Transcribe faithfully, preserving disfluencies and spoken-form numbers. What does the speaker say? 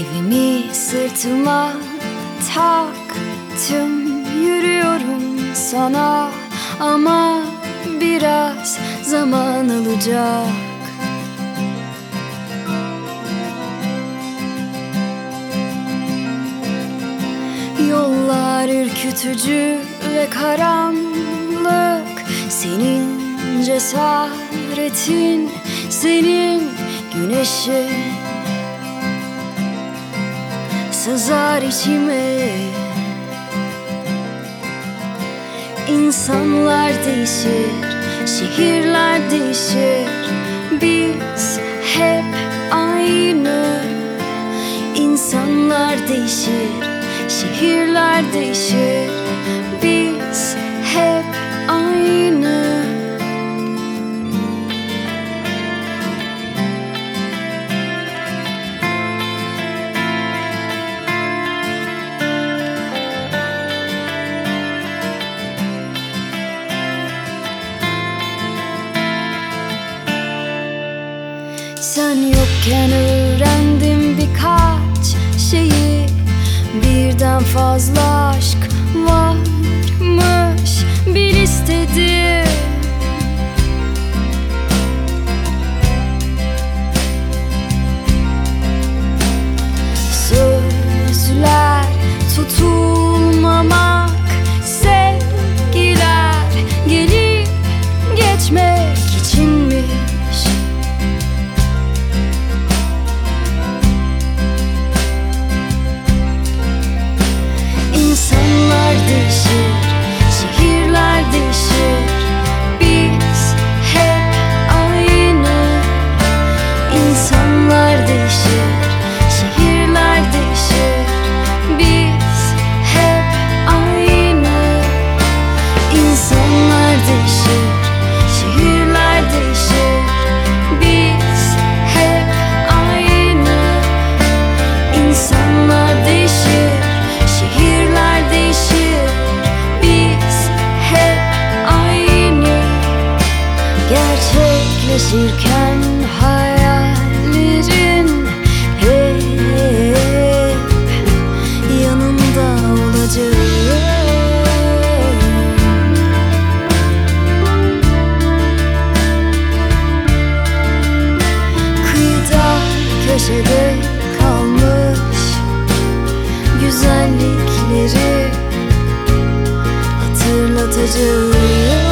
Evimi sırtıma taktım, yürüyorum sana ama biraz zaman alacak. Yollar ürkütücü ve karanlık. Senin cesaretin, senin güneşin sızar içime. İnsanlar değişir, şehirler değişir, biz hep aynı. İnsanlar değişir, şehirler değişir, biz hep aynı. Sen yokken öğrendim birkaç şeyi. Birden fazla aşk varmış bir listede. Sözler tutulmamak, sevgiler gelip geçmek içinmiş. İnsanlar değişir, şehirler değişir, biz hep aynı. İnsanlar değişir, şehirler değişir, biz hep aynı. İnsanlar değişir, şehirler değişir, biz hep aynı. İnsanlar değişir, şehirler değişir, biz hep aynı. Gerçekleşirken hayallerin hep yanında olacağım. Kıyıda köşede kalmış güzellikleri hatırlatacağım.